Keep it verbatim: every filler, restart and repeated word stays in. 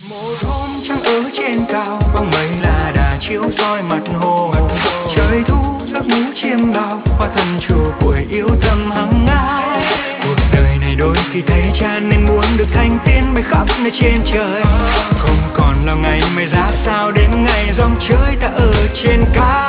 Một hôm trăng ở trên cao, bóng mây là đã chiếu soi mặt hồ. Trời thu giấc ngủ chiêm bao, hóa thân trù tuổi yêu thầm hằng ngày. Cuộc đời này đôi khi thấy chán nên muốn được thành tiên bay khắp nơi trên trời. Không còn là ngày mây ra sao đến ngày giông trời ta ở trên cao.